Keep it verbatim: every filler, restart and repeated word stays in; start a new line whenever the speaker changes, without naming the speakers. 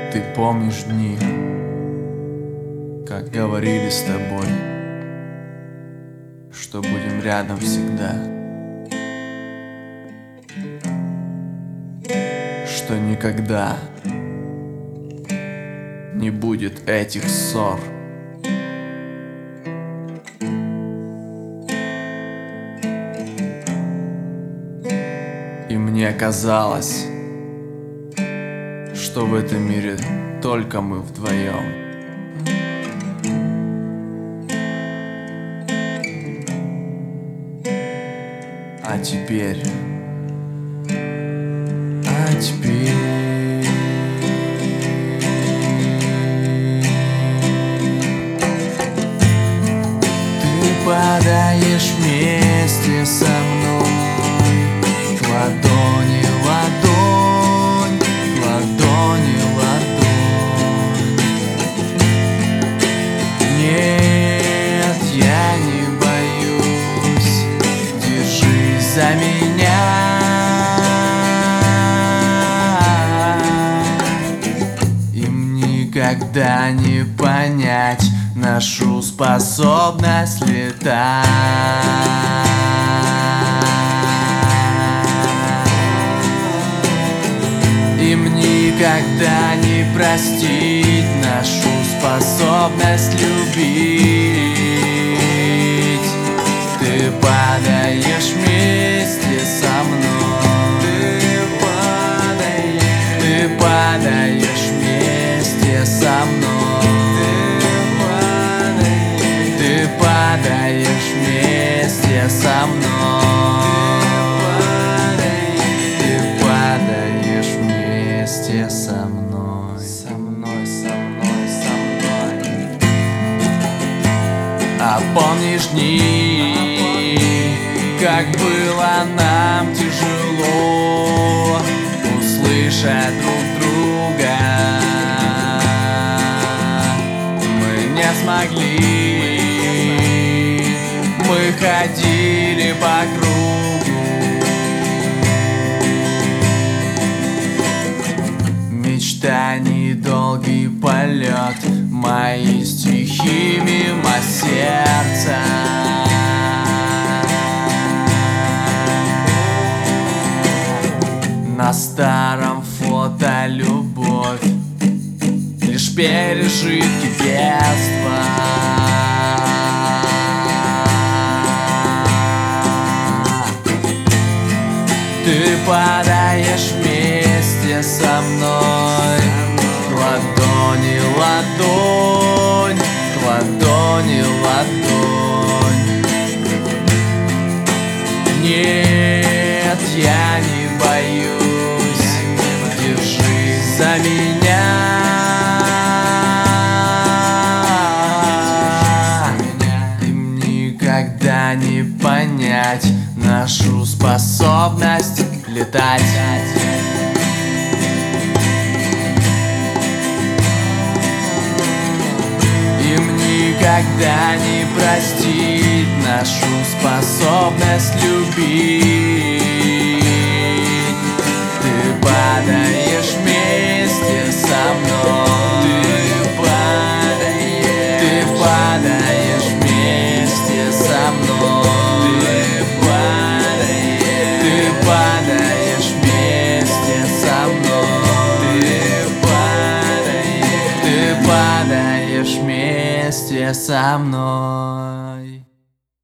Ты помнишь дни, как говорили с тобой, что будем рядом всегда, что никогда не будет этих ссор. И мне казалось, что в этом мире только мы вдвоем. А теперь, а теперь ты падаешь вместе со мной, ладони в ладонь, ладони в ладонь. Нет, я не боюсь, держись за меня. Им никогда не понять нашу способность летать. Им никогда не простить нашу способность любить. Ты падаешь вместе со мной, ты падаешь, ты падаешь вместе со мной, ты падаешь, ты падаешь вместе со мной. Со мной, со мной, со мной, со мной. А помнишь дни, как было нам тяжело услышать друг друга? Мы не смогли, мы ходили по кругу. Мечтаний долгий полет, мои стихи мимо сердца. На старом фото любовь, лишь пережитки детства. Ты падаешь вместе со мной, ладони, ладонь, ладони, ладонь. Нет, я не боюсь, держись за меня. Им никогда не понять нашу способность летать. Им никогда не простить нашу способность любить. Ты падаешь вместе со мной, ты падаешь, ты падаешь вместе со мной, ты падаешь, ты падаешь вместе со мной, ты падаешь, ты падаешь вместе со мной.